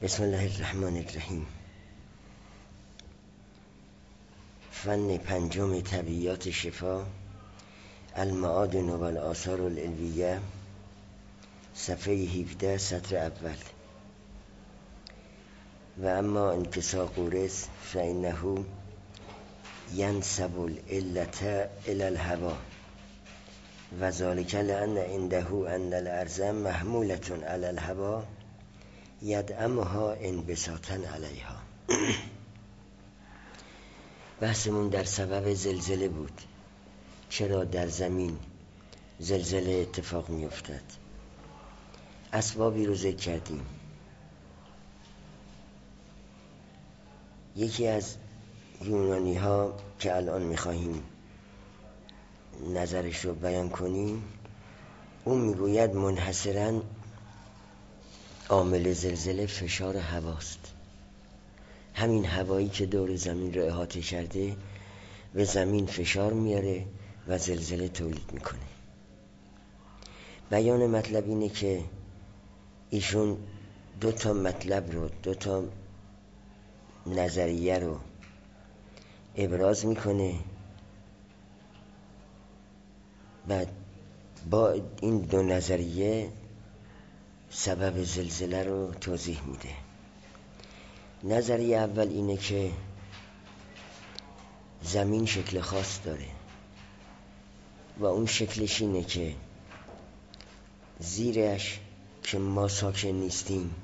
بسم الله الرحمن الرحیم. فن پنجم طبیعیات شفا، المعادن و الآثار العلویه، صفحه 17 سطر اول. و اما انکسار قورس فانه ینسب العلة الی الهوا و ذلک لان عنده ان الارض محمولة علی الهوا یدعمها انبساطا علیها. بحثمون در سبب زلزله بود. چرا در زمین زلزله اتفاق می افتد؟ اسبابی رو ذکر کردیم. یکی از یونانی ها که الان می خواهیم نظرش رو بیان کنیم، اون می گوید منحصراً عامل زلزله فشار هواست. همین هوایی که دور زمین رو احاطه کرده به زمین فشار میاره و زلزله تولید میکنه. بیان مطلب اینه که ایشون دو تا نظریه رو ابراز میکنه و با این دو نظریه سبب زلزله رو توضیح میده. نظریه اول اینه که زمین شکل خاص داره و اون شکلش اینه که زیرش که ما ساکن نیستیم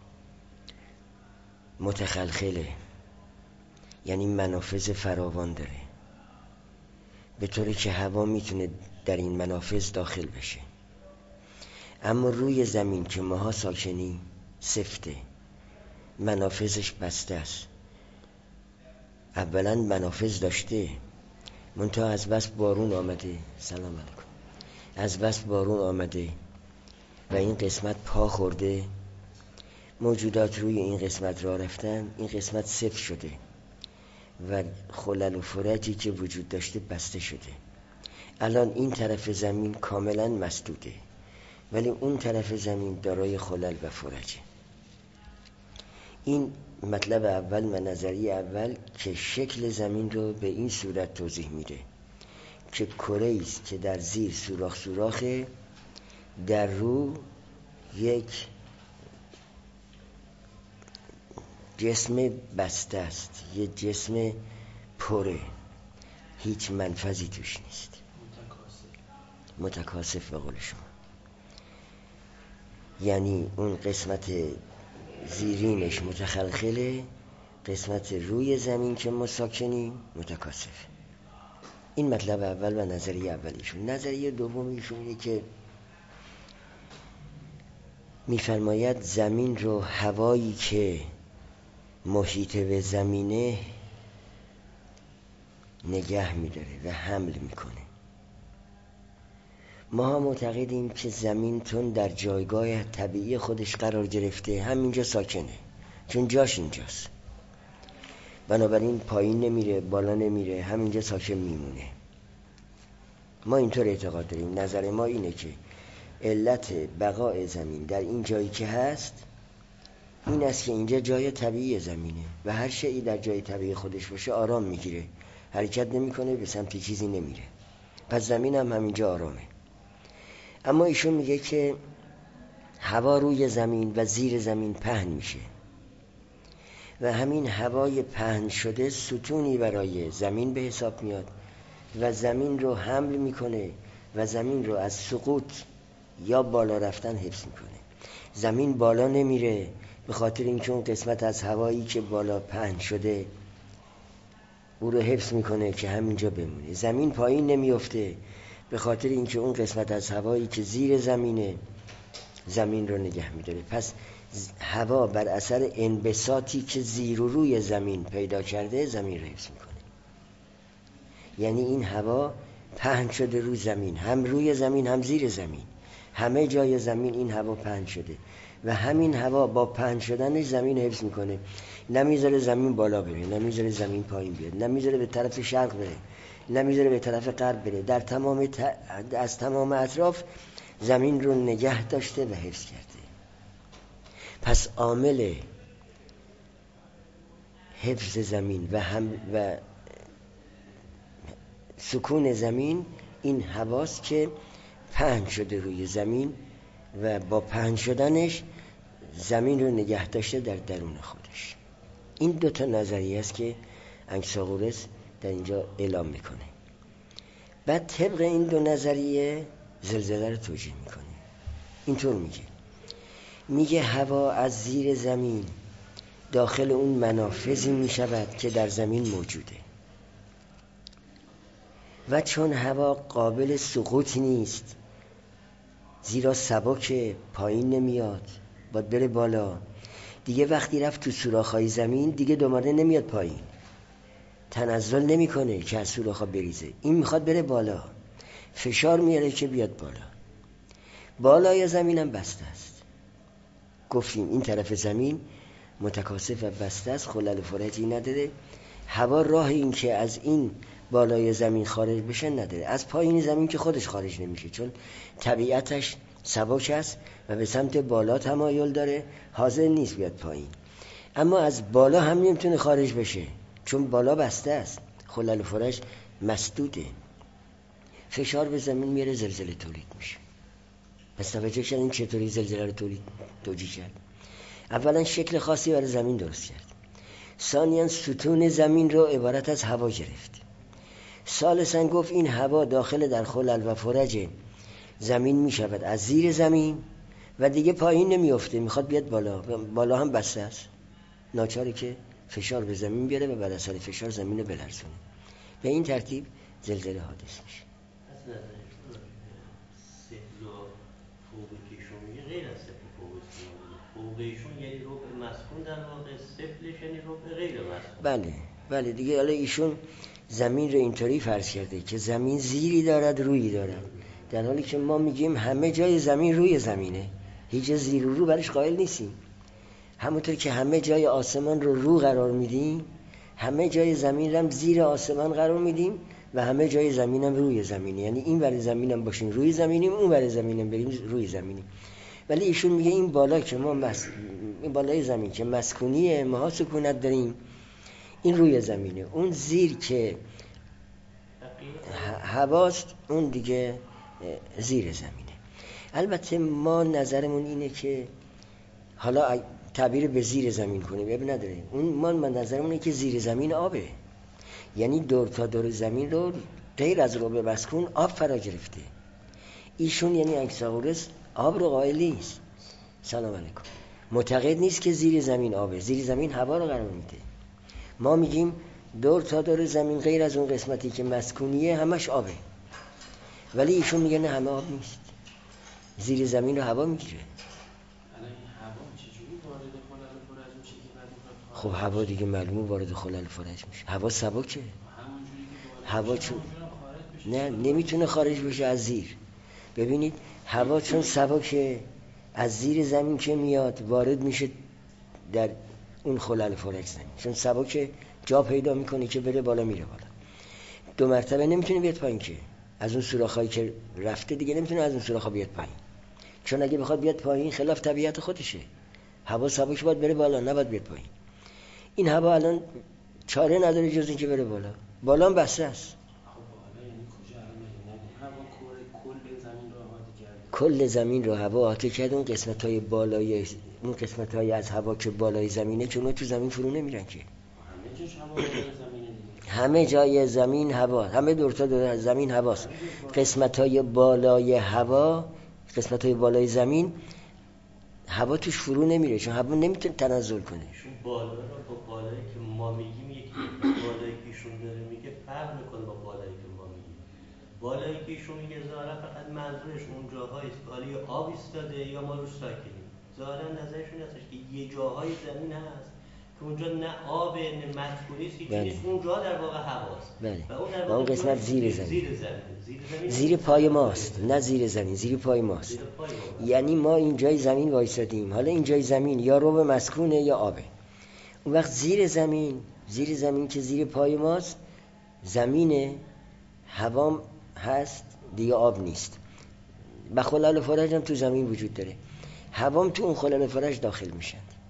متخلخله، یعنی منافذ فراوان داره، به طوری که هوا میتونه در این منافذ داخل بشه. اما روی زمین که ماها ساکنیم سفته، منافذش بسته است. اولا منافذ داشته، منتها از بس بارون آمده، سلام علیکم، از بس بارون آمده و این قسمت پا خورده، موجودات روی این قسمت راه رفتن، این قسمت سفت شده و خلل و فرجی که وجود داشته بسته شده. الان این طرف زمین کاملا مسدوده، ولی اون طرف زمین دارای خلل و فرجه. این مطلب اول و نظریه اول که شکل زمین رو به این صورت توضیح میده که کره‌ای است که در زیر سوراخه، در رو یک جسم بسته است، یک جسم پره، هیچ منفذی توش نیست، متکاسف به قول شما. یعنی اون قسمت زیرینش متخلخله، قسمت روی زمین که ما ساکنیم متکاسف. این مطلب اول و نظریه اولیشون. نظریه دومیشون اینه که میفرماید زمین رو هوایی که محیط به زمینه نگه میداره و حمل میکنه. ما معتقدیم که زمین تون در جایگاه طبیعی خودش قرار گرفته، همینجا ساکنه، چون جاش اینجاست، بنابراین پایین نمیره بالا نمیره، همینجا ساکن میمونه. ما اینطور اعتقاد داریم. نظر ما اینه که علت بقای زمین در این جایی که هست این است که اینجا جای طبیعی زمینه و هر شیئی در جای طبیعی خودش باشه آرام میگیره، حرکت نمیکنه، به سمت چیزی نمیره. پس زمین هم همینجا آرامه. اما ایشون میگه که هوا روی زمین و زیر زمین پهن میشه و همین هوای پهن شده ستونی برای زمین به حساب میاد و زمین رو حمل میکنه و زمین رو از سقوط یا بالا رفتن حفظ میکنه. زمین بالا نمیره به خاطر اینکه اون قسمت از هوایی که بالا پهن شده او رو حفظ میکنه که همینجا بمونه. زمین پایین نمیفته به خاطر اینکه اون قسمت از هوایی که زیر زمینه زمین رو نگه میداره. پس هوا بر اثر انبساطی که زیر و روی زمین پیدا کرده زمین رو حفظ میکنه. یعنی این هوا پهن شده روی زمین، هم روی زمین هم زیر زمین، همه جای زمین این هوا پهن شده و همین هوا با پهن شدنش زمین حفظ میکنه. نمیذاره زمین بالا بره، نمیذاره زمین پایین بیاد، نمیذاره به طرف شرق بره، نمیذاره به طرف غرب بره. در از تمام اطراف زمین رو نگه داشته و حفظ کرده. پس عامل حفظ زمین و سکون زمین این هواست که پهن شده روی زمین و با پهن شدنش زمین رو نگه داشته در درون خودش. این دوتا نظریه است که انکساگورس در اینجا اعلام میکنه. بعد طبق این دو نظریه زلزله رو توجیه میکنه. اینطور میگه هوا از زیر زمین داخل اون منافذی میشود که در زمین موجوده و چون هوا قابل سقوط نیست، زیرا سبک پایین نمیاد، باید بره بالا، دیگه وقتی رفت تو سوراخ‌های زمین دیگه دوباره نمیاد پایین، تنزل نمیکنه که از سوراخ‌ها بریزه، این میخواد بره بالا، فشار میاره که بیاد بالا. بالای زمین هم بسته است. گفتیم این طرف زمین متکاسف و بسته است، خلل و فرجی نداره. هوا راه این که از این بالای زمین خارج بشه نداره. از پایین زمین که خودش خارج نمیشه، چون طبیعتش سبک است و به سمت بالا تمایل داره، حاضر نیست بیاد پایین. اما از بالا هم نمیتونه خارج بشه، چون بالا بسته است، خلل و فرج مسدوده. فشار به زمین میاره، زلزله تولید میشه. پس توجه کردین چطوری زلزله رو توجیه کرد؟ اولا شکل خاصی برای زمین درست کرد. ثانیاً ستون زمین رو عبارت از هوا گرفت. ثالثاً گفت این هوا داخل در خلل و فرج زمین می شود از زیر زمین و دیگه پایین نمیفته، میخواد بیاد بالا. بالا هم بسته است، ناچاره که فشار به زمین بیاره و بعد از اثر فشار زمین رو بلرزونه. به این ترتیب زلزله حادث میشه. غیر از سفل فوقیشون یعنی ربع مسکون، در واقع سفلش یعنی ربع غیر مسکون. بله دیگه. حالا ایشون زمین رو اینطوری فرض کرده که زمین زیری دارد رویی دارد، در حالی که ما میگیم همه جای زمین روی زمینه، هیچ زیر و رو برش قائل نیستیم. همونطور که همه جای آسمان رو قرار میدیم، همه جای زمین هم زیر آسمان قرار میدیم و همه جای زمین هم روی زمینه. یعنی این ور زمین هم باشیم روی زمینیم، اون ور زمین هم بریم روی زمینیم. ولی ایشون میگه این بالا که این بالای زمین که مسکونیه، ما سکونت داریم، این روی زمینه. اون زیر که هواست، اون دیگه زیر زمینه. البته ما نظرمون اینه که حالا تعبیر به زیر زمین کنیم اب نداره. ما نظرمون اینه که زیر زمین آبه، یعنی دور تا دور زمین رو غیر از ربع مسکون آب فرا گرفته. ایشون یعنی انکساگورس آب رو قائل نیست. سلام علیکم. معتقد نیست که زیر زمین آبه، زیر زمین هوا رو قرار میده. ما میگیم دور تا دور زمین غیر از اون قسمتی که مسکونیه همش آبه. ولی ایشون میگه نه، همه آب نیست، زیر زمین رو هوا میگیره. خب هوا دیگه معلومه وارد خلل فرج میشه. هوا سبکه، هوا چون نه نمیتونه خارج بشه از زیر. ببینید هوا چون سبکه، از زیر زمین که میاد وارد میشه در اون خلل فرج زمین، چون سبکه جا پیدا میکنه که بره بالا، میره بالا. 2 مرتبه نمیتونه بیاد پایین، که از اون سوراخایی که رفته دیگه نمیتونه از اون سوراخا بیاد پایین، چون اگه بخواد بیاد پایین خلاف طبیعت خودشه. هوا سبک باید بره بالا، نباید بیاد پایین. این هوا الان چاره نداره جز این که بره بالا. بالا هم بسته است. کل زمین رو هوا احاطه کرد. اون قسمت‌های بالای، اون قسمت‌های از هوا که بالای زمینه، چون تو زمین فرو نمیرن که. همه جای زمین هوا، همه دور تا دور زمین هواست. قسمت‌های بالای هوا، قسمت‌های بالای زمین هوا توش فرو نمیره، چون هوا نمیتونه تنزل کنه. بالا رو با بالایی که ما میگیم یکی، بالایی که ایشون داره میگه فرق میکنه با بالایی که ما میگیم. بالایی که ایشون میگه ظاهرا فقط منظورش اون جاهایی است بالای آب ایستاده یا ما روش ساکنیم. ظاهرا نظرشون هستش که یه جاهای زمین هست که اونجا نه آب نه مسکونی است، هیچ اونجا در واقع هواست. و اون قسمت زیر زمین. زیر پای ماست، نه زیر زمین، زیر پای ماست. یعنی ما این جای زمین وایسادیم، حالا این جای زمین یا ربع مسکونه یا آبه. اون وقت زیر زمین که زیر پای ماست، زمینه، هوا هست دیگه، آب نیست. و خلل فرج هم تو زمین وجود داره، هوام تو اون خلل فرج داخل میشن.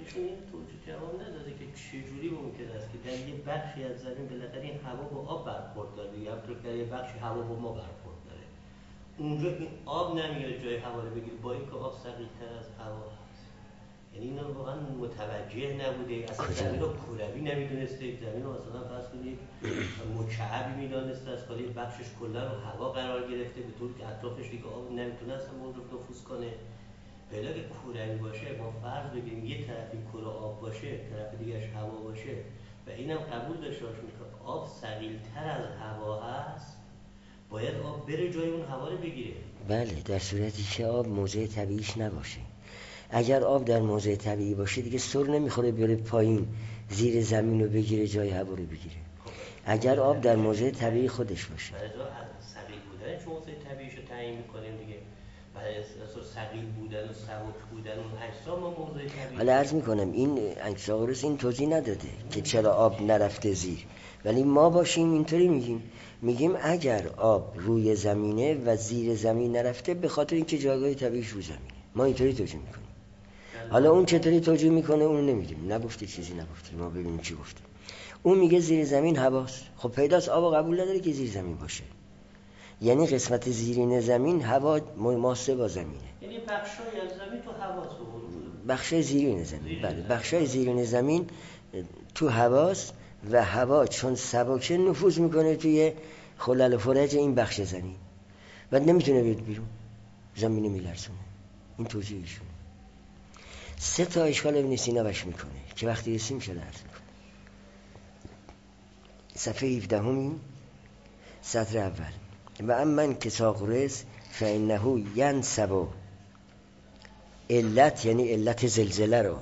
ایشون این توجیه جواب نداده که چجوری ممکن است که در یه بخشی از زمین بالاخره این هوا با آب برخورد داره، یا همونطور که در یه بخشی هوا با ما برخورد داره، اونجا این آب نمیاد جای هوا رو بگیره، با اینکه آب ثقیل‌تر از هوا هست. یعنی اینا واقعا متوجه نبوده، اصلا زمین رو کروی نمیدونسته، زمین رو مثلا فرض کنید مکعبی میدانسته، از کالی بخشش کلا رو هوا قرار گرفته به طور که اطرافش دیگه آب نمیتونه اصلا اون رو نفوذ کنه. بلا که کروی باشه، ما فرض بگیریم یه طرفی کره آب باشه، طرف دیگه‌اش هوا باشه و اینم قبول داشته باشیم که آب ثقیل‌تر از هوا هست، باید آب بره جای اون هوا رو بگیره. بله، در صورتی که آب موضع طبیعیش نباشه. اگر آب در موضع طبیعی باشه دیگه سر نمیخوره بره پایین زیر زمین رو بگیره جای هوا رو بگیره. اگر آب در موضع طبیعی خودش باشه. برای ثقیل بودن چون موضع طبیعیش رو تعیین می‌کنیم دیگه. برای اساس ثقیل بودن و سبک بودن اون اجسام ما موضع طبیعی. حالا عرض میکنم این انکساغوروس این توضیح نداده که چرا آب نرفته زیر، ولی ما باشیم اینطوری میگیم اگر آب روی زمینه و زیر زمین نرفته به خاطر اینکه جایگاه طبیعیش رو زمینه. ما اینطوری توجیه میکنیم. حالا اون چطوری توجیه میکنه اون نمیدونیم، نگفته چیزی نگفته، ما ببینیم چی گفته. اون میگه زیر زمین هواست. خب پیداست آب قبول نداره که زیر زمین باشه، یعنی قسمت زیرین زمین هوا مماسه با زمینه، یعنی بخشای از زمین تو هواست. بخشای زیرین زمین، بله بخشای زیرین زمین تو هواست و هوا چون سبکه نفوذ میکنه توی خلل فرج این بخش زمین و نمیتونه بیاد بیرون، زمین میلرزونه. این توجیه ایشونه. 3 تا اشکال ابن سینا بش میکنه که وقتی رسیم شده عرض میکنه. صفحه 17 سطر اول: و امن که ساغرس فانه ینسب علت، یعنی علت زلزله رو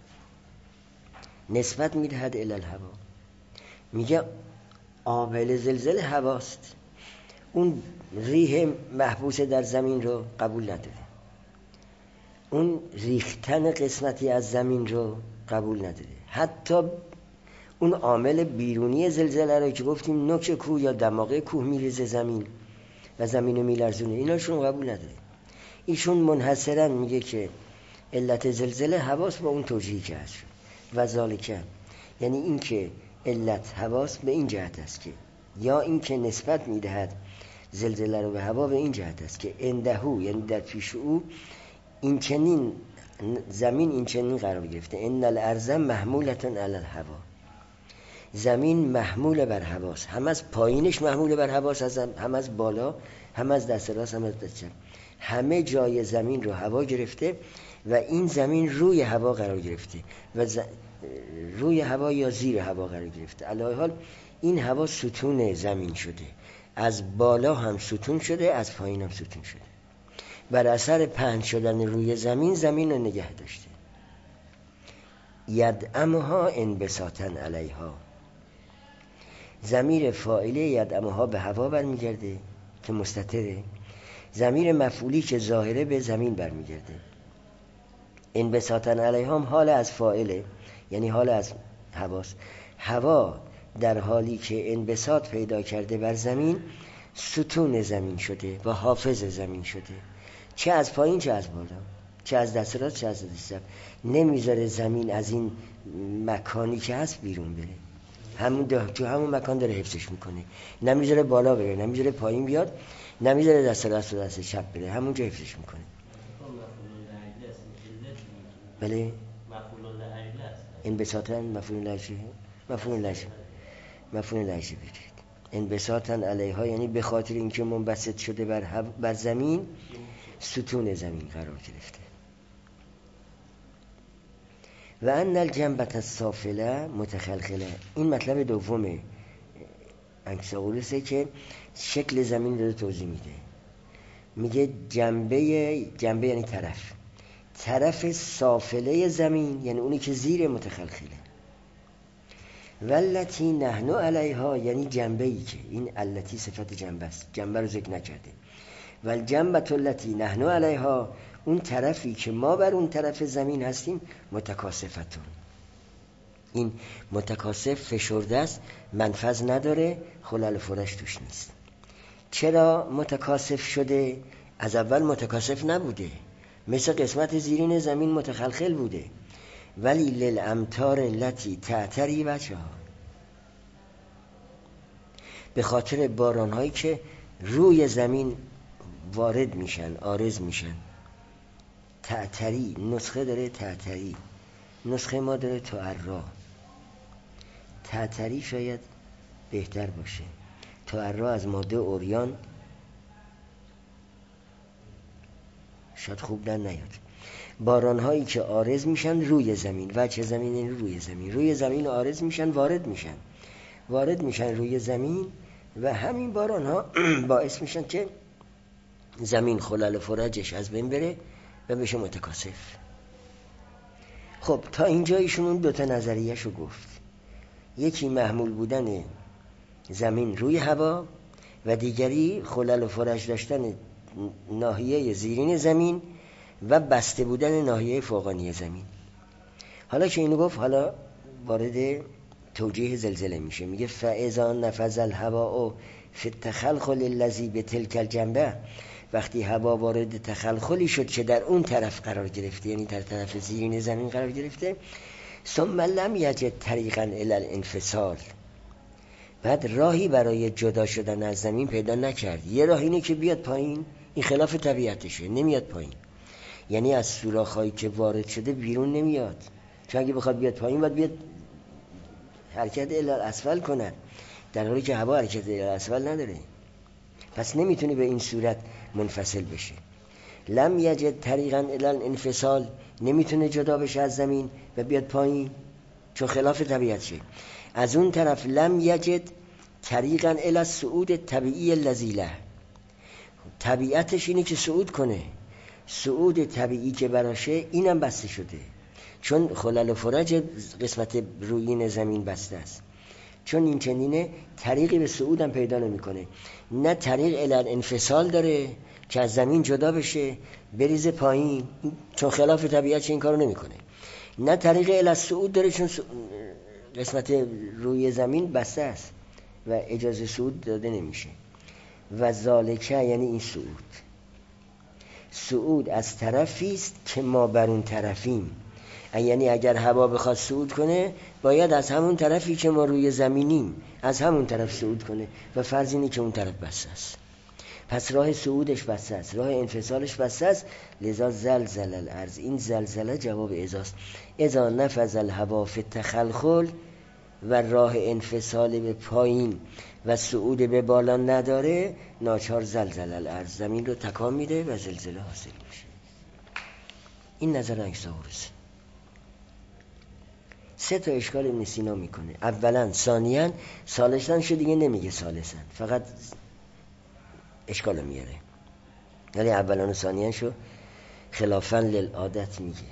نسبت میدهد الی الهوا. میگه عامل زلزله هواست، اون ریح محبوس در زمین رو قبول نداره، اون ریختن قسمتی از زمین رو قبول نداره، حتی اون عامل بیرونی زلزله رو که گفتیم نوک کوه یا دماغه کوه میریزه زمین و زمین رو میلرزونه، ایناشون قبول نداره. ایشون منحصرا میگه که علت زلزله هواست با اون توجیهی که هست و ذالکه، یعنی این که علت هواست به این جهت است که یا این که نسبت میدهد زلزله رو به هوا به این جهت است که اندهو، یعنی در پیش او این چنین زمین این چنین قرار گرفته، ان الارض محمولة علی الهوا، زمین محمول بر هواست، هم از پایینش محمول بر هواست، هم از بالا، هم از دست راست، هم از دست چپ، همه جای زمین رو هوا گرفته و این زمین روی هوا قرار گرفته و روی هوا یا زیر هوا قرار گرفته. علاوه حال این هوا ستون زمین شده، از بالا هم ستون شده، از پایین هم ستون شده، بر اثر پهن شدن روی زمین زمین رو نگه داشته. یدعمها انبساطا علیها، ضمیر فاعله یدعمها به هوا برمیگرده که مستتره، ضمیر مفعولی که ظاهره به زمین برمیگرده. انبساطا علیها حال از فاعله، یعنی حال از هواست. هوا در حالی که انبساط پیدا کرده بر زمین ستون زمین شده و حافظ زمین شده، چه از پایین چه از بالا، چه از دست راست چه از دست چپ، نمیذاره زمین از این مکانی که هست بیرون بره، تو همون مکان داره حفظش میکنه، نمیذاره بالا بره، نمیذاره پایین بیاد، نمیذاره دست راست و دست چپ بره، همونجا حفظش میکنه. بله انبساطاً مفعول لجه بدید. انبساطاً علیها یعنی به خاطر اینکه منبسط شده بر زمین ستون زمین قرار گرفته. و ان الجنبة السافله متخلخله، این مطلب دوم انکساغوروسه که شکل زمین رو توضیح میده. میگه جنبه یعنی طرف سافله زمین، یعنی اونی که زیر متخلخله. والتی نحن علیها یعنی جنبه‌ای که این التی صفت جنبه است، جنبه رو ذکر نکرده. والجنبة التي نحن علیها اون طرفی که ما بر اون طرف زمین هستیم متکاسفتون، این متکاسف فشرده است، منفذ نداره، خلل فرش توش نیست. چرا متکاسف شده؟ از اول متکاسف نبوده، مثل قسمت زیرین زمین متخلخل بوده، ولی للامطار التي تعتری بچه‌ها، به خاطر باران‌هایی که روی زمین وارد میشن، عارض میشن. تعتری نسخه داره، تعتری نسخه ما داره تعرا. تعتری شاید بهتر باشه. تعرا از ماده اوریان شاید خوب نیاد. باران‌هایی که عارض میشن روی زمین، وجه زمین این روی زمین، روی زمین عارض میشن، وارد میشن روی زمین و همین باران‌ها باعث میشن که زمین خلل فرجش از بین بره و بشه متکاثف. خب تا اینجا ایشون اون دوتا نظریه‌شو گفت. یکی محمول بودن زمین روی هوا و دیگری خلل فرج داشتن ناحیه زیرین زمین و بسته بودن ناحیه فوقانی زمین. حالا که اینو گفت، حالا وارد توجیه زلزله میشه. میگه فاذا نفذ الهواء فی التخلخل الذی بتلک الجنبه، وقتی هوا وارد تخلخلی شد که در اون طرف قرار گرفته، یعنی در طرف زیرین زمین قرار گرفته، ثم لم یجد طریقا الی الانفصال، بعد راهی برای جدا شدن از زمین پیدا نکرد. یه راه اینه که بیاد پایین، این خلاف طبیعتشه، نمیاد پایین. یعنی از سوراخ‌هایی که وارد شده بیرون نمیاد، چون اگه بخواد بیاد پایین باید بیاد حرکت الی الاسفل کنه، در حالی که هوا حرکت الی الاسفل نداره، پس نمیتونه به این صورت منفصل بشه. لم یجد طریقا الی الانفصال، نمیتونه جدا بشه از زمین و بیاد پایین چون خلاف طبیعتشه. از اون طرف لم یجد طریقا الی الصعود الطبیعی الذی له، طبیعتش اینه که صعود کنه، صعود طبیعی که براشه اینم بسته شده، چون خلل فرج قسمت رویین زمین بسته است. چون این چنینه طریقی به صعود هم پیدا نمیکنه، نه طریق الی الانفصال داره که از زمین جدا بشه بریزه پایین، چون خلاف طبیعت این کارو نمیکنه، نه طریق الی الصعود داره چون قسمت روی زمین بسته است و اجازه صعود داده نمیشه. و ذالکه یعنی این صعود از طرفی است که ما بر اون طرفیم، یعنی اگر هوا بخواد صعود کنه باید از همون طرفی که ما روی زمینیم از همون طرف صعود کنه و فرض اینه که اون طرف بسته است، پس راه صعودش بسته است، راه انفصالش بسته است. لذا زلزل الارض، این زلزله جواب ازاست. اذا نفذ الهوا فی التخلخل، و راه انفصال به پایین و صعود به بالا نداره، ناچار زلزل الارض، زمین رو تکان میده و زلزله حاصل میشه. این نظر انکساوروس. 3 اشکال ابن سینا میکنه. اولا، ثانیاً، ثالثاً شو دیگه نمیگه، ثالثاً فقط اشکال میاره، یعنی اولا و ثانیاً شو خلافاً للعادت میگه.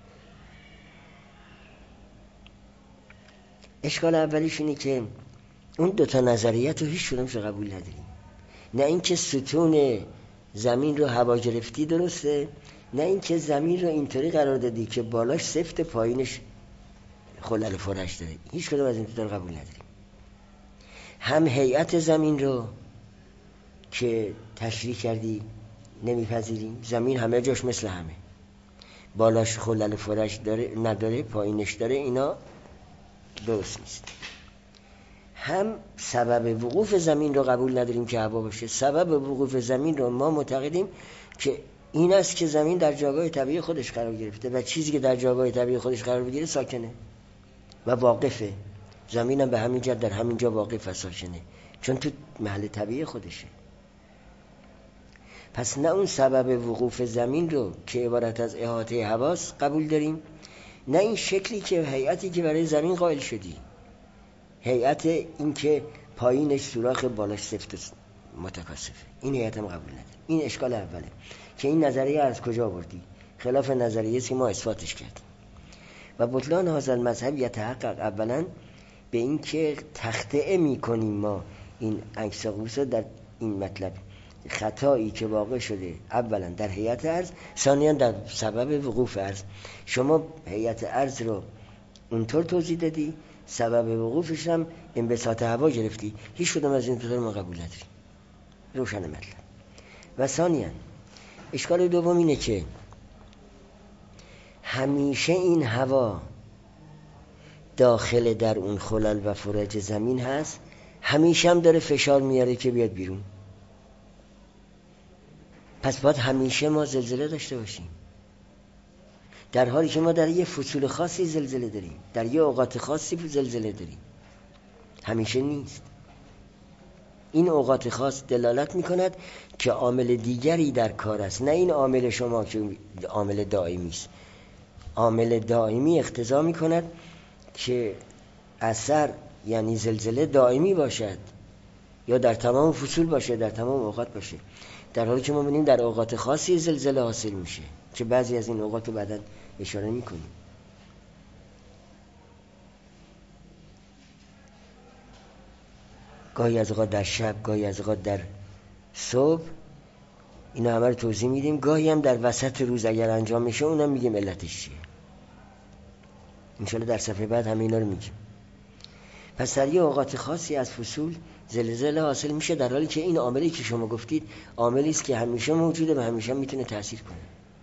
اشکال اولیش اینه که اون دوتا نظریت رو هیچ کدومش قبول نداریم. نه اینکه ستون زمین رو هوا گرفتی درسته، نه اینکه زمین رو اینطوری قرار دادی که بالاش سفت پایینش خلل فرج داره. هیچ کدوم از این دوتا رو قبول نداریم. هم هیئت زمین رو که تشریح کردی نمیپذیریم، زمین همه جاش مثل همه، بالاش خلل فرج داره نداره، پایینش داره، اینا درست نیست. هم سبب وقوف زمین رو قبول نداریم که هوا باشه. سبب وقوف زمین رو ما معتقدیم که این است که زمین در جایگاه طبیعی خودش قرار گرفته و چیزی که در جایگاه طبیعی خودش قرار بگیره ساکنه و واقفه. زمین هم به همین جهت در همین جا واقف و ساکنه، چون تو محل طبیعی خودشه. پس نه اون سبب وقوف زمین رو که عبارت از احاطه هواست قبول داریم، نه این شکلی که هیئتی که برای زمین قائل شدی، هیئت این که پایینش سوراخ بالاش سفت متکاثفه، این هیئت هم قبول نداریم. این اشکال اوله که این نظریه از کجا آوردی؟ خلاف نظریه که ما اثباتش کردیم. و بطلان هذا المذهب یتحقق اولا به این که تخطئه میکنیم ما این انکساقوس در این مطلب، خطایی که واقع شده اولا در هیئت ارض، ثانیا در سبب وقوف ارض. شما هیئت ارض رو اونطور توضیح دادی، سبب وقوفش هم انبساط هوا گرفتی. هیچ کدوم از این دو تا ما قبول نداریم. روشن مطلب. و ثانیا اشکال دوم اینه که همیشه این هوا داخل در اون خلل و فرج زمین هست، همیشه هم داره فشار میاره که بیاد بیرون. پس باید همیشه ما زلزله داشته باشیم، در حالی که ما در یه فصول خاصی زلزله داریم، در یه اوقات خاصی زلزله داریم، همیشه نیست. این اوقات خاص دلالت میکند که عامل دیگری در کار است، نه این عامل شما که عامل دائمی است. عامل دائمی اقتضا میکند که اثر یعنی زلزله دائمی باشد یا در تمام فصول باشه، در تمام اوقات باشه، در حالی که ما ببینیم در اوقات خاصی زلزله حاصل میشه که بعضی از این اوقات رو بعداً اشاره میکنیم. گاهی از اوقات در شب، گاهی از اوقات در صبح، اینا همه رو توضیح میدیم. گاهی هم در وسط روز اگر انجام میشه اونم میگیم علتش چیه. انشالله در صفحه بعد همه اینا رو میگیم. پس در یه اوقات خاصی از فصول زلزله حاصل میشه، در حالی که این عاملی که شما گفتید عاملی است که همیشه موجوده و همیشه میتونه تأثیر کنه.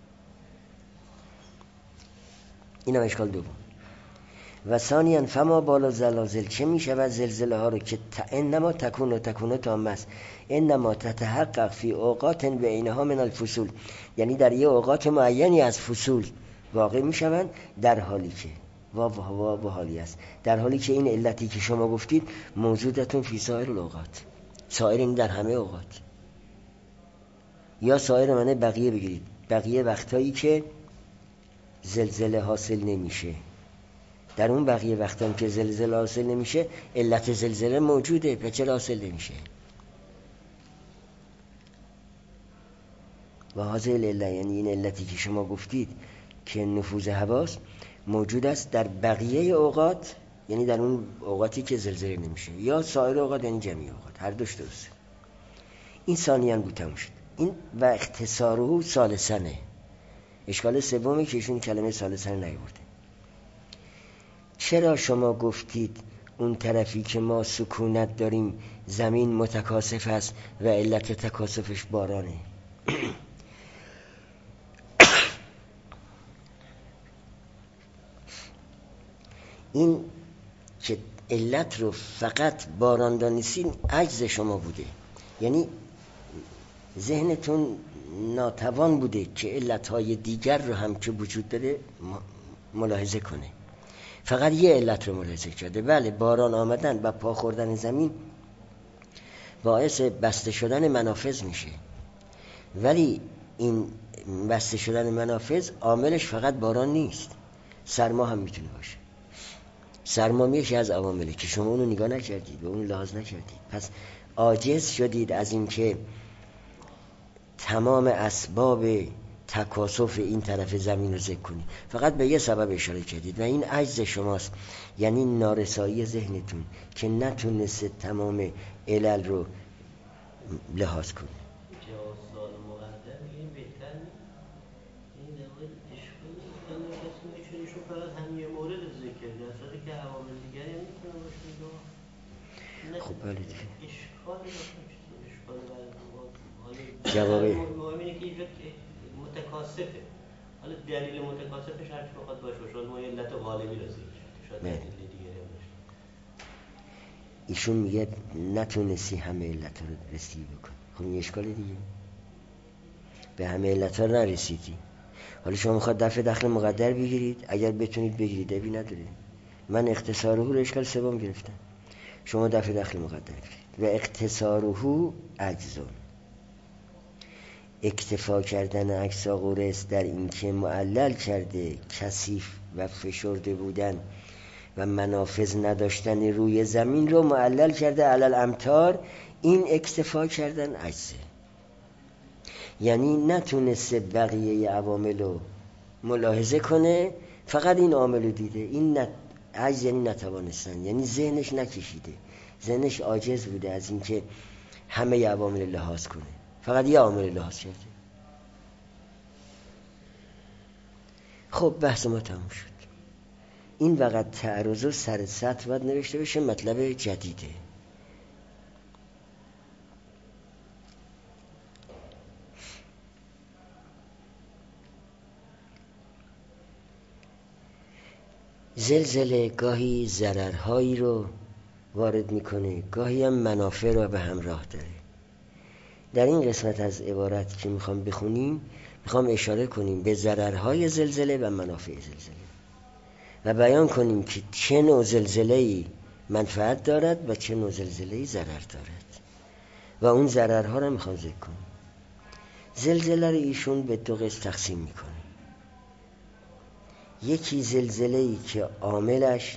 اینم اشکال دوم. و ثانیاً فما بالا زلازل، چه میشود زلزله ها رو که انما تکون تام است، انما تتحقق فی اوقات بینها من الفصول، یعنی در یه اوقات معینی از فصول واقع میشوند، در حالی که و حالی است، در حالی که این علتی که شما گفتید موجودتون فی سایر الاوقات. سایر این در همه اوقات، یا سایر معنی بقیه بگیرید، بقیه وقتایی که زلزله حاصل نمیشه. در اون بقیه وقتام که زلزله حاصل نمیشه علت زلزله موجوده، پس چرا حاصل نمیشه؟ و هذه العله، یعنی این علتی که شما گفتید که نفوذ حواس موجود است در بقیه اوقات، یعنی در اون اوقاتی که زلزله نمیشه، یا سایر اوقات یعنی جمعی اوقات، هر دوش درسته. این ثانیاً بود تموم شد. این و اختصاره ثالثنه. اشکال سومی که ایشون کلمه ثالثنه نیاورده. چرا شما گفتید اون طرفی که ما سکونت داریم زمین متکاسف است و علت تکاسفش بارانه؟ این که علت رو فقط باران دانستین عجز شما بوده، یعنی ذهنتون ناتوان بوده که علتهای دیگر رو هم که وجود داره ملاحظه کنه. فقط یه علت رو ملاحظه کرده. بله، باران آمدن و پا خوردن زمین باعث بسته شدن منافذ میشه، ولی این بسته شدن منافذ عاملش فقط باران نیست، سرما هم میتونه باشه. سرما میشه از عواملی که شما اونو نگاه نکردید و اونو لحاظ نکردید، پس عاجز شدید از این که تمام اسباب تکاسف این طرف زمین رو ذکر کنید، فقط به یه سبب اشاره کردید و این عجز شماست، یعنی نارسایی ذهنتون که نتونسته تمام علل رو لحاظ کنید. جواب سوال مقدم این بهتر نیست. این نوع اشکال کنه کسی میتونه شو فقط همین مورد ذکر کرد، در صورتی که عوامل دیگری هم میتونه باشه. خب بله دیگه. اشکال جواب مهم اینه که اینجا متکاسفه. حالا دلیل متکاسفش هر چی بخواد باشه، شاید ما علت غالبی رو ذکر کرد، شاید دلیل دیگری هم باشه. ایشون میگه نتونستی همه علت رو رسیدگی بکن. خب این اشکال دیگه، به همه علت ها نرسیدی. حالا شما میخواد دفع دخل مقدر بگیرید، اگر بتونید بگیرید، ابی نداره. من اختصاره رو اشکال سوم گرفتم، شما دفع دخل مقدر گرفتید. و اختصاره عجزون، اکتفا کردن اجزا قرص در این که معلل کرده کثیف و فشرده بودن و منافذ نداشتن روی زمین رو معلل کرده علل امتار، این اکتفا کردن عجزه، یعنی نتونسته بقیه عوامل رو ملاحظه کنه، فقط این عامل رو دیده. این عجز یعنی نتوانستن، یعنی ذهنش نکشیده، ذهنش عاجز بوده از اینکه همه عوامل لحاظ کنه، فقط یه عامل لحاظ کرده. خب بحث ما تموم شد. این وقت تعرض و سر سطح باید نوشته بشه، مطلب جدیده. زلزله گاهی ضررهایی رو وارد میکنه، گاهی هم منافع رو به همراه داره. در این قسمت از عبارت که میخوام بخونیم میخوام اشاره کنیم به ضررهای زلزله و منافع زلزله و بیان کنیم که چه نوع زلزله‌ای منفعت دارد و چه نوع زلزله‌ای ضرر دارد و اون ضررها رو میخوام ذکر کنیم. زلزله رو ایشون به دو قسم تقسیم میکنه. یکی زلزله‌ای که عاملش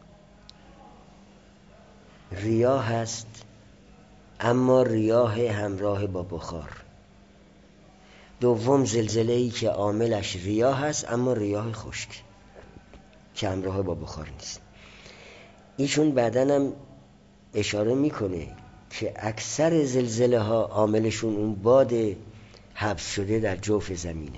ریاح هست، اما ریاح همراه با بخار. دوم زلزله‌ای که عاملش ریاح هست اما ریاح خشک که همراه با بخار نیست. ایشون بعداً هم اشاره میکنه که اکثر زلزله ها عاملشون اون باد حبس شده در جوف زمینه.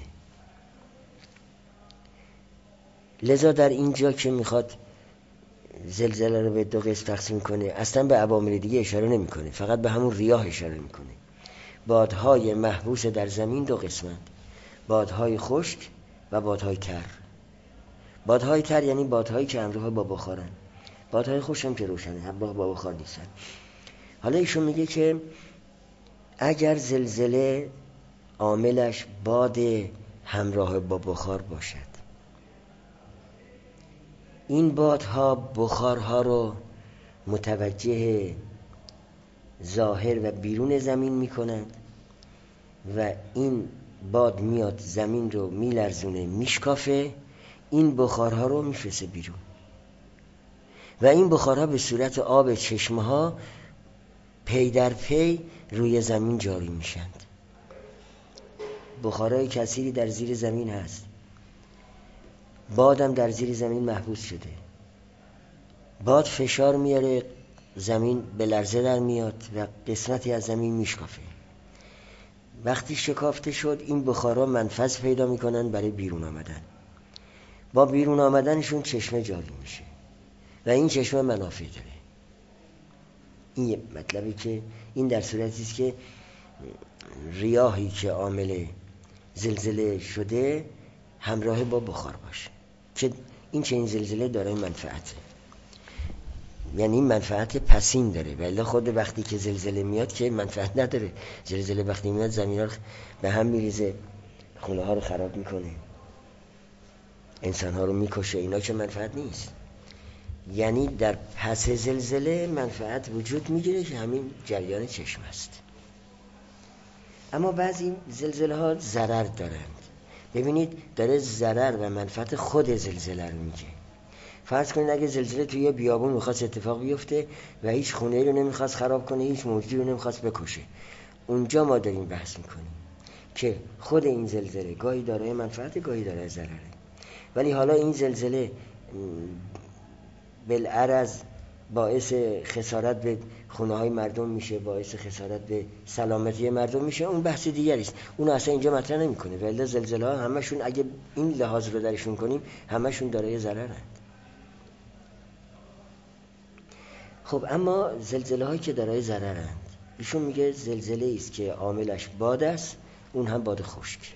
لذا در اینجا که میخواد زلزله رو به دو قسم تقسیم کنه اصلا به عوامل دیگه اشاره نمیکنه، فقط به همون ریاح اشاره میکنه. بادهای محبوس در زمین دو قسمند: بادهای خشک و بادهای تر. بادهای تر یعنی بادهایی که همراه با بخارن، بادهای خشک هم که روشنه، همراه با بخار نیستن. حالا ایشون میگه که اگر زلزله عاملش باد همراه با بخار باشد، این بادها بخارها رو متوجه ظاهر و بیرون زمین میکنند و این باد میاد زمین رو میلرزونه، میشکافه، این بخارها رو میفرسته بیرون و این بخارها به صورت آب چشمه ها پی در پی روی زمین جاری میشند. بخارهای کثیری در زیر زمین هست، بادم در زیر زمین محبوس شده، باد فشار میاره، زمین به لرزه در میاد و قسمتی از زمین میشکافه. وقتی شکافته شد این بخارها منفذ پیدا میکنن برای بیرون آمدن. با بیرون آمدنشون چشمه جاری میشه و این چشمه منافع داره. این یه مطلبی که این در صورتی است که ریاحی که عامل زلزله شده همراه با بخار باشه، که این چنین زلزله دارای منفعته، یعنی منفعت پسین داره. ولی خود وقتی که زلزله میاد که منفعت نداره. زلزله وقتی میاد زمین ها به هم میریزه، خونه ها رو خراب میکنه، انسان ها رو میکشه، اینا که منفعت نیست. یعنی در پس زلزله منفعت وجود میگیره که همین جریان چشم است. اما بعضی زلزله ها ضرر دارند. ببینید داره ضرر و منفعت خود زلزله رو میگه. فرض کنید اگه زلزله توی یه بیابون میخواست اتفاق بیفته و هیچ خونه رو نمیخواست خراب کنه، هیچ موجودی رو نمیخواست بکشه، اونجا ما داریم بحث میکنیم که خود این زلزله گاهی دارای منفعت، گاهی دارای ضرره. ولی حالا این زلزله بالعرض باعث خسارت به خونه های مردم میشه، باعث خسارت به سلامتی مردم میشه، اون بحث دیگری است، اون اصلا اینجا مطرح نمیکنه. ولی زلزله ها همشون اگه این لحاظ رو درشون کنیم همشون دارای ضررند. خب اما زلزله هایی که دارای ضررند، ایشون میگه زلزله است که عاملش باد است، اون هم باد خشک.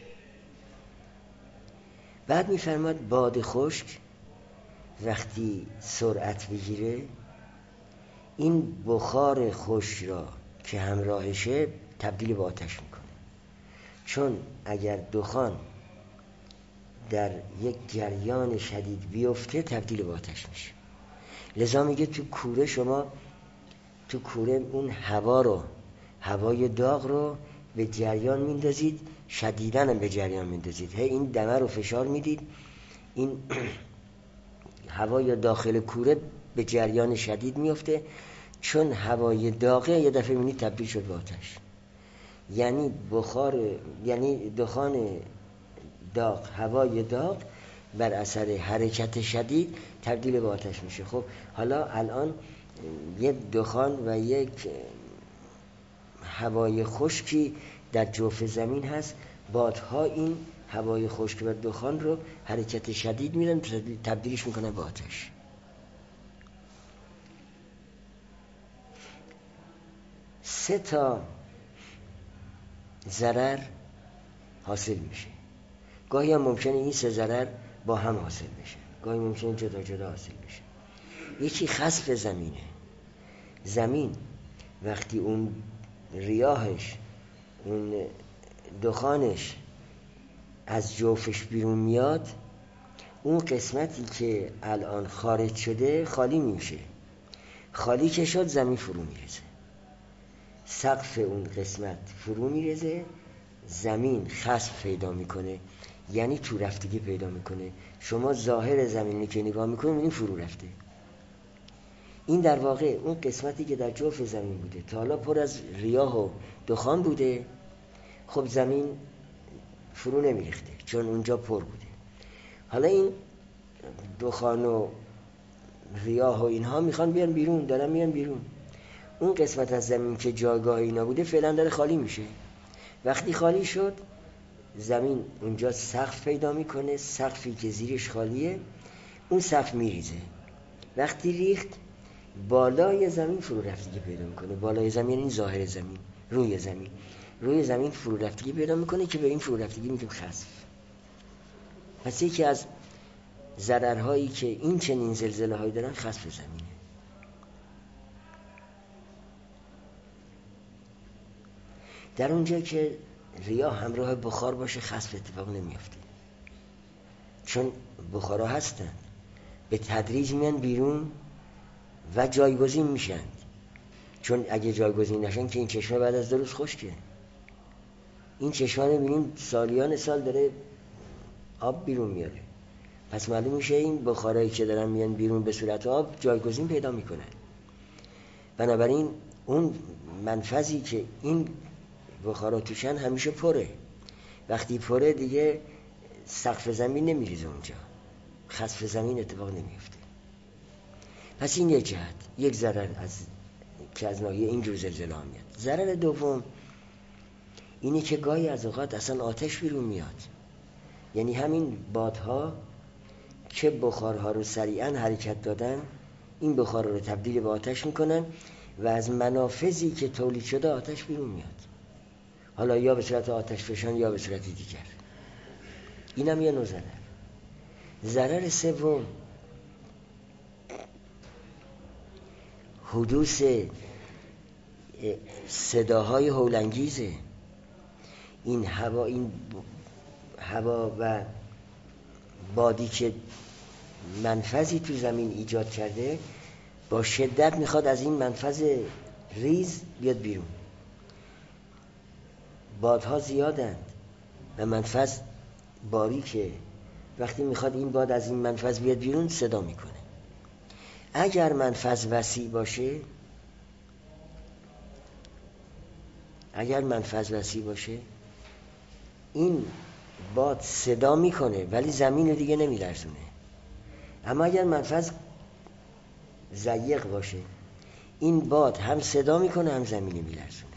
بعد میفرماد باد خشک وقتی سرعت بگیره این بخار خشک را که همراهشه تبدیل به آتش میکنه، چون اگر دخان در یک جریان شدید بیفته تبدیل به آتش میشه. لذا میگه تو کوره شما تو کوره اون هوای داغ رو به جریان میندازید، شدیداً هم به جریان میندازید، این دمه رو فشار میدید، این هوای داخل کوره به جریان شدید میفته، چون هوای داغه یه دفعه میبینید تبدیل شد به آتش. یعنی یعنی دخان داغ، هوای داغ بر اثر حرکت شدید تبدیل به آتش میشه. خب حالا الان یک دخان و یک هوای خشکی در جوف زمین هست، بادها این هوای خشک و دخان رو حرکت شدید میدن، تبدیلش میکنن به آتش. سه تا ضرر حاصل میشه. گاهی هم ممکنه این سه ضرر با هم حاصل بشه. گاهی ممکنه جدا جدا حاصل بشه. یکی خسف زمینه. زمین وقتی اون ریاحش، اون دخانش از جوفش بیرون میاد، اون قسمتی که الان خارج شده خالی میشه. خالی که شد زمین فرو میرزه، سقف اون قسمت فرو میرزه، زمین خسف پیدا میکنه، یعنی تو رفتگی پیدا میکنه. شما ظاهر زمینی که نگاه میکنید میبینید فرو رفته. این در واقع اون قسمتی که در جوف زمین بوده تا حالا پر از ریاح و دخان بوده، خب زمین فرو نمیریخته چون اونجا پر بوده. حالا این دخان و ریاح و اینها میخوان بیان بیرون، دارن میان بیرون. اون قسمت از زمین که جایگاه اینا بوده فعلا داره خالی میشه. وقتی خالی شد زمین اونجا سقف پیدا میکنه، سقفی که زیرش خالیه اون سقف میریزه. وقتی ریخت بالای زمین فرو رفتگی پیدا میکنه. بالای زمین این ظاهر زمین، روی زمین فرو رفتگی پیدا میکنه که به این فرو رفتگی میگیم خسف. پس یکی از ضررهایی که این چنین زلزله هایی دارن خسف زمینه. در اونجا که ریاح همراه بخار باشه خسف اتفاق نمیافته، چون بخارها هستن به تدریج میان بیرون و جایگزین میشن. چون اگه جایگزین نشن که این چشمه بعد از 2 روز خشکه. این چشمه رو ببینیم سالیان سال داره آب بیرون میاره، پس معلوم میشه این بخارایی که دارن میان بیرون به صورت آب جایگزین پیدا میکنن. بنابراین اون منفذی که این بخارا توشن همیشه پره. وقتی پره دیگه سقف زمین نمیریزه، اونجا خسف زمین اتفاق نمیفته. پس این یک جهت، یک ضرر که از ناحیه اینجور زلزله ها میاد. ضرر دوم اینه که گاهی از اوقات اصلا آتش بیرون میاد. یعنی همین بادها که بخارها رو سریعا حرکت دادن، این بخار رو تبدیل به آتش میکنن و از منافذی که تولید شده آتش بیرون میاد، حالا یا به صورت آتش فشان یا به صورت دیگر. این هم یه نوع ضرر. ضرر سوم حدوث صداهای هولانگیزه. این هوا و بادی که منفذی تو زمین ایجاد کرده با شدت میخواد از این منفذ ریز بیاد بیرون. بادها زیادند و منفذ باریکه. وقتی میخواد این باد از این منفذ بیاد بیرون صدا میکنه. اگر منفذ وسیع باشه این باد صدا میکنه ولی زمین رو دیگه نمیلرزونه. اما اگر منفذ ضیق باشه این باد هم صدا میکنه هم زمین میلرزونه.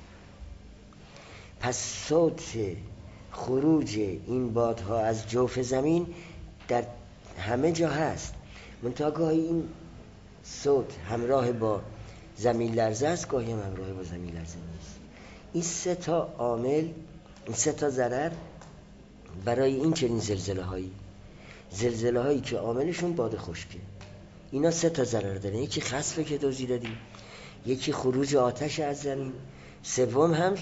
پس صوت خروج این بادها از جوف زمین در همه جا هست، منتها گاهی این صوت همراه با زمین لرزه است، گاهی هم همراه با زمین لرزه نیست. این 3 تا عامل، این 3 تا ضرر برای این چنین زلزله هایی که عاملشون باد خشکه، اینا 3 تا ضرر دارن. یکی خسفه که توضیح دادیم، یکی خروج آتش از زمین، سوم هم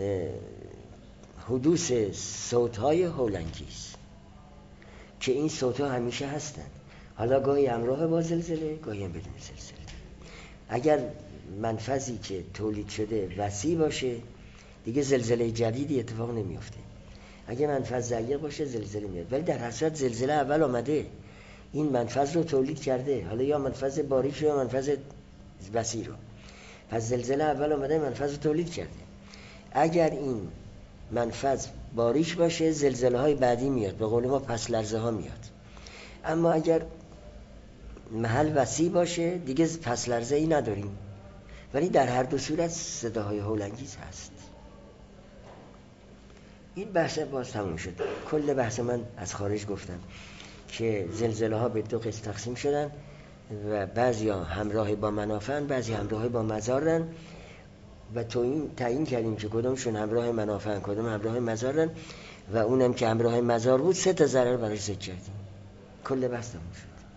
حدوث صوت‌های هولانگیز که این صوت‌ها همیشه هستن، حالا گاهی همراه با زلزله گاهی هم بدون زلزله. اگر منفذی که تولید شده وسیع باشه دیگه زلزله جدیدی اتفاق نمیفته. اگه منفذ ضیق باشه زلزله میاد، ولی در حسرت زلزله اول آمده این منفذ رو تولید کرده، حالا یا منفذ باریک یا منفذ وسیع رو. پس زلزله اول آمده منفذ رو تولید کرده. اگر این منفذ باریک باشه زلزله های بعدی میاد، به قول ما پس لرزه ها میاد. اما اگر محل وسیع باشه دیگه پس لرزه ای نداریم، ولی در هر دو صورت صداهای هولانگیز هست. این بحث باز تموم شد. کل بحث من از خارج گفتم که زلزله ها به 2 قسم تقسیم شدن و بعضی ها همراه با منافعن، بعضی همراه با مضارن و تو این تعیین کردیم که کدومشون همراه منافعن کدوم همراه مضارن و اونم که همراه مضار بود 3 تا ضرر براش ذکر کردیم. کل بحث تموم شد.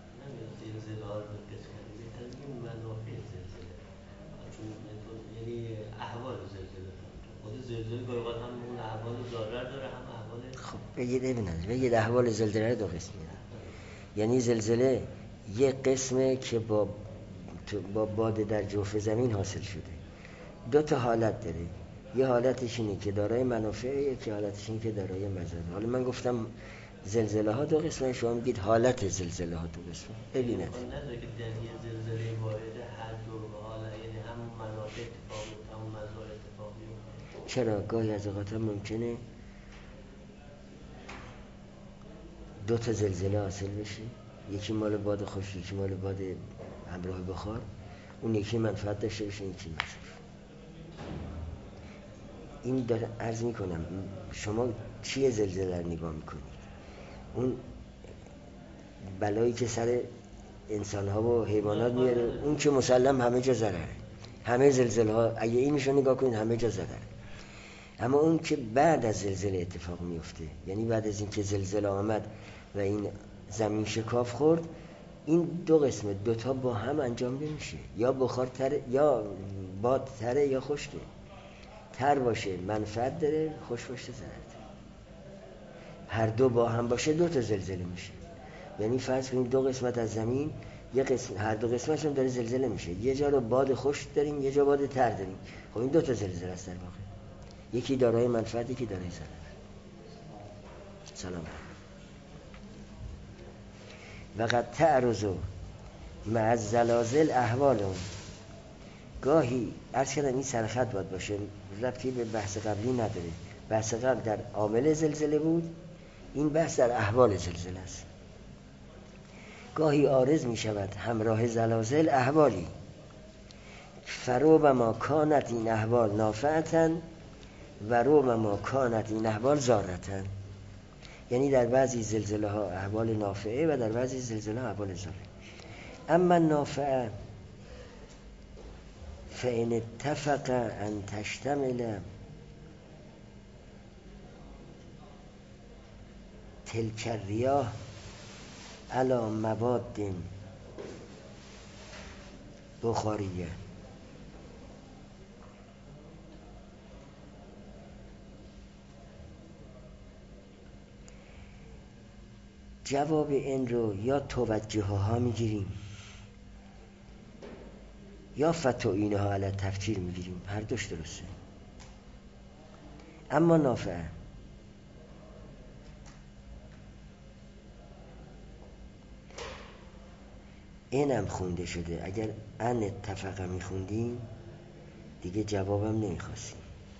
زلزله گاهی اوقات هم اون احوال ضرر داره هم احوال. خب بگید احوال زلزله رو دو قسم میدن. یعنی زلزله یک قسمه که با باد در جوف زمین حاصل شده، دو تا حالت داره. یه حالتش اینه که دارای منافع، یکی حالتش اینه که دارای مضار. حالا من گفتم زلزله ها دو قسمه، شما میگید حالت زلزله ها دو قسمه. ببینید نداره که در یه زلزله واحد هر دو حالا یعنی هم منافع اتفاق میفته هم مضار اتفاق میفته. چرا گاهی از اوقات هم ممکنه دو تا زلزله حاصل بشه، یکی مال باد خشک یکی مال باد همراه بخار، اون یکی منفعت داشته باشه یکی مضر. این داره عرض میکنم شما چیه زلزله رو نگاه میکنید؟ اون بلایی که سر انسان ها و حیوانات میاره اون که مسلم همه جا ضرره. همه زلزله ها اگه اینشو نگاه کنید همه جا ضرره. اما اون که بعد از زلزله اتفاق میفته، یعنی بعد از اینکه زلزله آمد و این زمین شکاف خورد، این دو قسمه دوتا با هم انجام نمیشه. یا بخار تره یا باد تره یا خشکه. تر باشه منفعت داره، خشک باشه ضرر داره. هر دو با هم باشه دو تا زلزله میشه. یعنی فرض کنید دو قسمت از زمین، یه قسم هر دو قسمتش هم داره زلزله میشه. یه جا رو باد خشک داریم یه جا باد تر داریم. خب این دو تا زلزله است در واقع. یکی دارای منفعت یکی دارای ضرر. سلام. و قد تعرض مع الزلازل احوالون. گاهی عرض کردم این سرخط باید باشه، ربطی به بحث قبلی نداره. بحث قبل در عامل زلزله بود، این بحث در احوال زلزله است. گاهی عارض می شود همراه زلازل احوالی فرو ما کانت این احوال نافعتن و رو ما کانت این احوال ضارتن. یعنی در بعضی زلزله ها احوال نافعه و در بعضی زلزله ها احوال ضاره. اما نافعه فإن اتفق ان تشتمل تلك الرياح على مواد بخاریه. جواب این رو یا توجه ها میگیریم یا فتوینه ها علی تفجیر میگیریم، هر دوش درسته. اما نافعه اینم خونده شده، اگر ان اتفقه میخوندیم دیگه جوابم نمیخواستیم.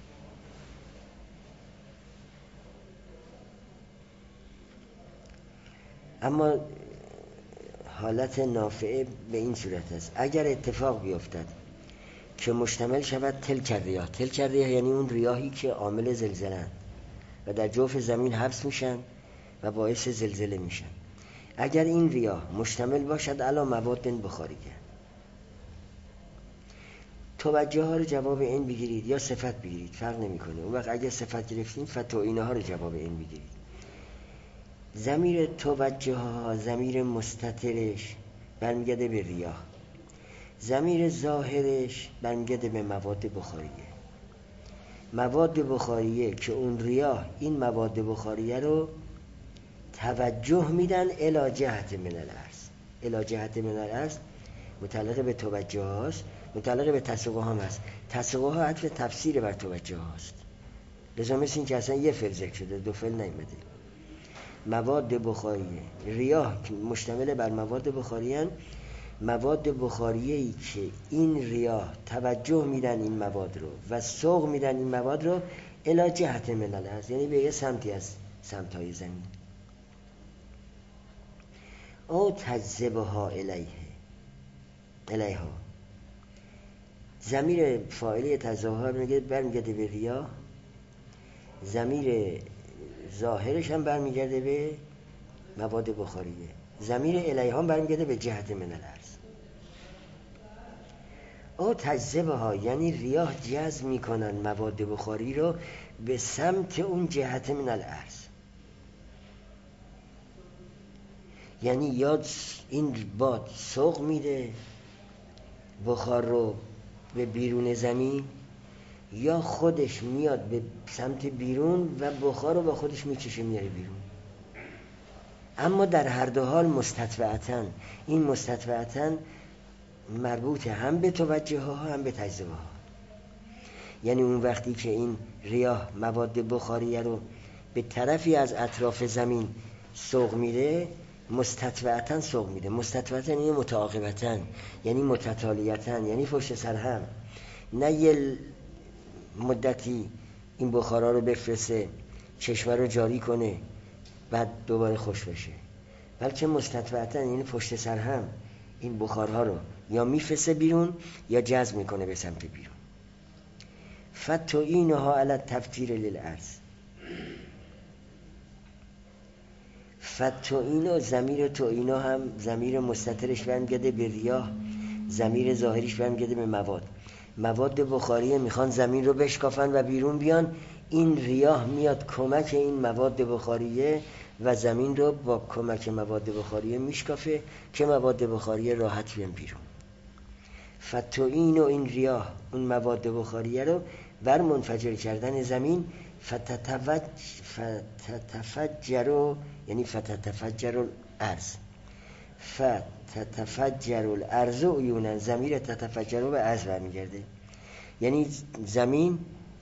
اما حالت نافعه به این صورت است: اگر اتفاق بیفتد که مشتمل شود تلک الریاح. تلک الریاح یعنی اون ریاحی که عامل زلزله و در جوف زمین حبس میشن و باعث زلزله میشن. اگر این ریاح مشتمل باشد علی مواد بخاریه، توجه ها رو جواب این بگیرید یا صفت بگیرید، فرق نمیکنه. اون وقت اگر صفت گرفتین فتوینه ها رو جواب این بگیرید. ضمیر توجه ها ضمیر مستترش برمیگرده به ریاح، ضمیر ظاهرش برمیگرده به مواد بخاریه. مواد بخاریه که اون ریاح این مواد بخاریه رو توجه میدن الی جهت من الارض. الی جهت من الارض متعلق به توجه هاست، متعلق به تسوقه هم هست. تسوقه ها عطف تفسیر بر توجه هاست، لذا مثل این که اصلا یه فعل ذکر شده دو فعل نیامده. مواد بخاریه ریاح مشتمل بر مواد بخاریه، مواد بخاریه‌ای که این ریاح توجه میدن این مواد رو و سوق میدن این مواد رو الی جهت من الارض، یعنی به یه سمتی از سمت‌های زمین. او تجذبها الیها. ضمیر فاعلی تجذبها برمیگرده به ریاح، ضمیر ظاهرش هم برمیگرده به مواد بخاریه، ضمیر الیها برمیگرده به جهت من الارض. او تجذبها یعنی ریاح جذب میکنن مواد بخاری رو به سمت اون جهت من الارض. یعنی یا این باد سوق میده بخار رو به بیرون زمین، یا خودش میاد به سمت بیرون و بخار رو با خودش میکشه میاره بیرون. اما در هر دو حال مستطوعتاً، این مستطوعتاً مربوط هم به توجه ها هم به تجزیه ها. یعنی اون وقتی که این ریاح مواد بخاریه رو به طرفی از اطراف زمین سوق میده، مستطوعتاً سوق میده. مستطوعتاً یعنی متعاقبتاً، یعنی متتالیتاً، یعنی پشت سر هم. نه یه مدتی این بخارا رو بفرسته چشمه رو جاری کنه بعد دوباره خوش بشه، بلکه مستطوعتاً یعنی پشت سر هم این بخارها رو یا میفرسته بیرون یا جذب میکنه به سمت بیرون. فتعینها علی التفجیر للارض. فتعینو، ضمیر تعینا هم ضمیر مستترش برمیگرده به ریاح، ضمیر ظاهریش برمیگرده به مواد بخاریه میخوان زمین رو بشکافن و بیرون بیان. این ریاح میاد کمک این مواد بخاریه و زمین رو با کمک مواد بخاریه میشکافه که مواد بخاریه راحت بیان بیرون. فتعینو، این ریاح اون مواد بخاریه رو بر منفجر کردن زمین. فتتفجر، یعنی فتتفجر الارض. فتتفجر الارض عیونا، ضمیر تتفجر به ارض برمیگرده، یعنی زمین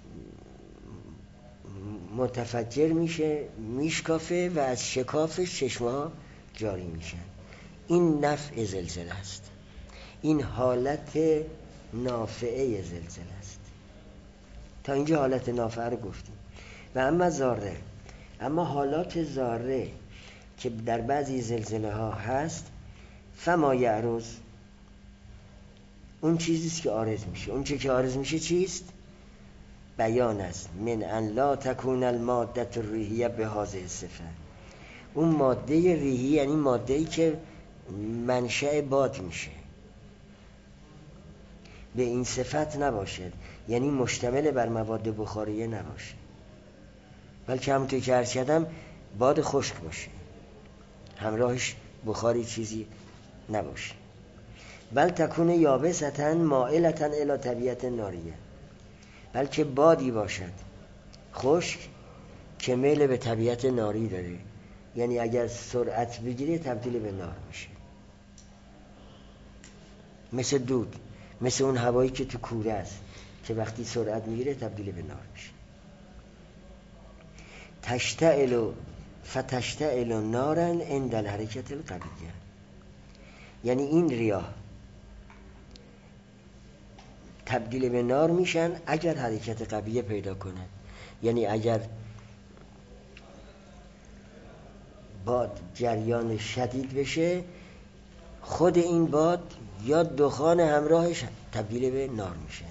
متفجر میشه، میشکافه و از شکافش چشمه ها جاری میشن. این نفع زلزله است، این حالت نافعه زلزله است. تا اینجا حالت نافعه رو گفتیم. و اما ذره، اما حالات ذره که در بعضی زلزله ها هست، فما یعرض، اون چیزیست که عارض میشه. اون چیزی که عارض میشه چیست؟ بیان است. من ان لا تکون الماده الریحیه بهذه الصفه، اون ماده ریحی یعنی ماده‌ای که منشأ باد میشه به این صفت نباشد، یعنی مشتمل بر مواد بخاریه نباشه، بلکه همونطور که عرض کردم باد خشک باشه، همراهش بخاری چیزی نباشه. بل تکون یابسة مائلة الی طبیعت ناریه، بلکه بادی باشد خشک که میل به طبیعت ناری داره، یعنی اگر سرعت بگیره تبدیل به نار میشه، مثل دود، مثل اون هوایی که تو کوره است که وقتی سرعت میگیره تبدیل به نار میشه. فتشتعل نارا عند الحرکت القویه، یعنی این ریاح تبدیل به نار میشن اگر حرکت قویه پیدا کنن، یعنی اگر باد جریان شدید بشه، خود این باد یا دخان همراهش تبدیل به نار میشه.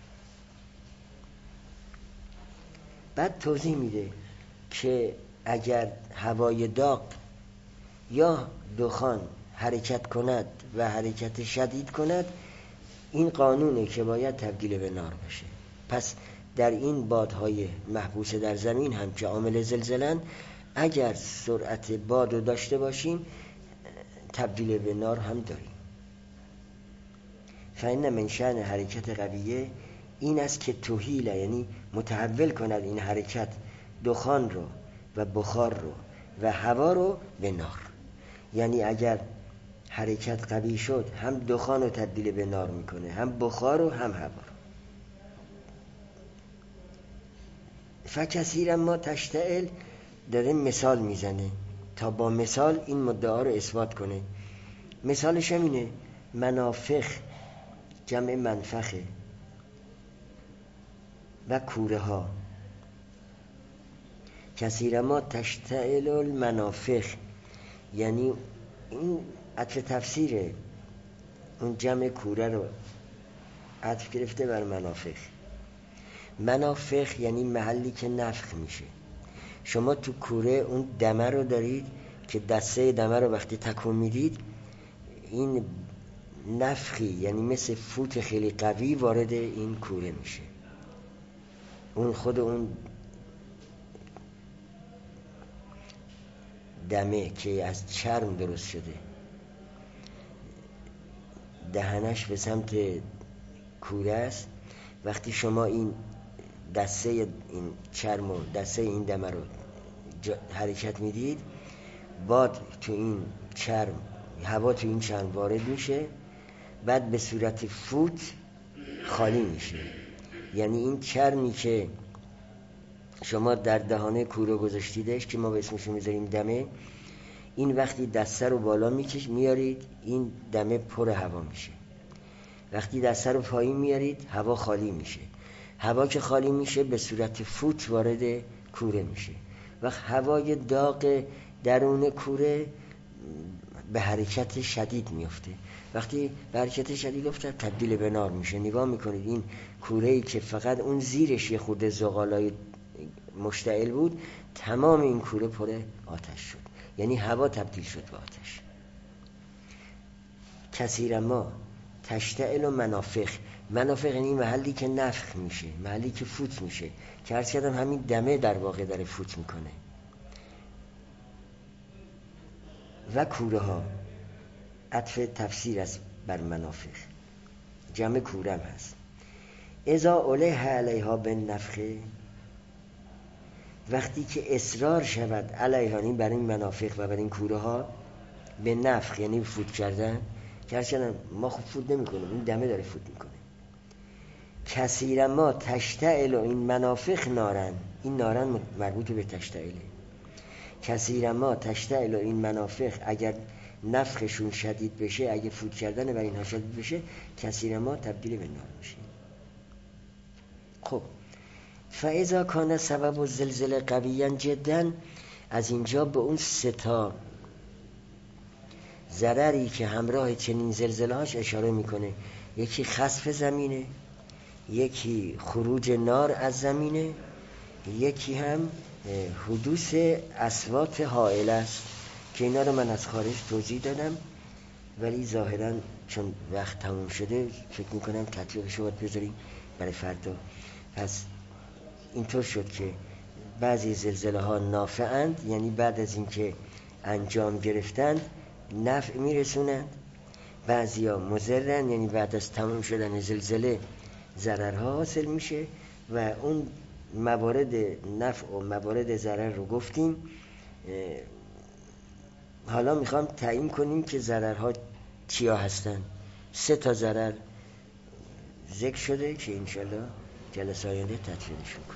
بعد توضیح میده که اگر هوای داغ یا دخان حرکت کند و حرکت شدید کند، این قانونه که باید تبدیل به نار بشه. پس در این بادهای محبوس در زمین هم که عامل زلزله‌اند، اگر سرعت باد رو داشته باشیم تبدیل به نار هم داریم. فإن من شأن حرکت قویه این است که تحیل، یعنی متحول کند این حرکت دخان رو و بخار رو و هوا رو به نار. یعنی اگر حرکت قوی شد هم دخان رو تبدیل به نار میکنه، هم بخار رو هم هوا رو. فکثیرا ما تشتعل، داره مثال میزنه تا با مثال این مدعا رو اثبات کنه. مثالش هم اینه، منافخ جمع منفخه و کوره ها. کثیرا ما تشتعل المنافخ، یعنی این عطف تفسیره، اون جمع کوره رو عطف گرفته بر منافخ. منافخ یعنی محلی که نفخ میشه. شما تو کوره اون دمه رو دارید که دسته دمه رو وقتی تکون میدید این نفخی، یعنی مثل فوت خیلی قوی وارد این کوره میشه. اون خود اون دمه که از چرم درست شده، دهنش به سمت کوره است، وقتی شما این دسته این چرم و دسته این دمه رو حرکت میدید، باد تو این چرم، هوا تو این چرم وارد میشه، بعد به صورت فوت خالی میشه. یعنی این چرمی که شما در دهانه کوره گذاشتیدش که ما به اسمش میذاریم دمه، این وقتی دسته رو بالا میارید این دمه پر هوا میشه. وقتی دسته رو پایین میارید هوا خالی میشه. هوا که خالی میشه به صورت فوت وارد کوره میشه. وقت هوای داغ درون کوره به حرکت شدید میفته. وقتی به حرکت شدید افته تبدیل به نار میشه. نگاه میکنید این کوره‌ای که فقط اون زیرش یه خورده زغالای مشتعل بود، تمام این کوره پر آتش شد. یعنی هوا تبدیل شد به آتش. کثیر ما تشتعل و منافخ یعنی محلی که نفخ میشه، محلی که فوت میشه، که عرض کردم همین دمه در واقع داره فوت میکنه. و کوره ها عطف تفسیر است بر منافخ، جمع کورم هست. اذا علیه علیها بالنفخه، وقتی که اصرار شود علیها، بر این منافخ و بر این کوره ها، به نفخ یعنی فوت کردن، که هرچند ما خوب فوت نمی کنیم، این دمه داره فوت میکنه. کثیر ما تشتعل و این منافخ نارن، این نارن مربوط به تشتعله. کثیر ما تشتعل و این منافخ، اگر نفخشون شدید بشه، اگه فوت کردن بر اینها شدید بشه، کثیر ما تبدیل به نار میشه. خب فاذا کان سبب الزلزله قویا جدا، از اینجا به اون 3 ضرری که همراه چنین زلزله‌هاش اشاره میکنه. یکی خسف زمینه، یکی خروج نار از زمینه، یکی هم حدوث اصوات هائله است که اینا رو من از خارج توضیح دادم، ولی ظاهراً چون وقت تموم شده فکر میکنم تطبیقش رو باید بذاریم برای فردا. پس اینطور شد که بعضی زلزله ها نافعند، یعنی بعد از اینکه انجام گرفتند نفع میرسونند. بعضی ها مضرن، یعنی بعد از تمام شدن زلزله ضررها حاصل میشه. و اون موارد نفع و موارد ضرر رو گفتیم. حالا میخوام تعیین کنیم که ضررها چیا هستن. 3 ضرر ذکر شده که انشالله جلسه آینده تطبیقش شد.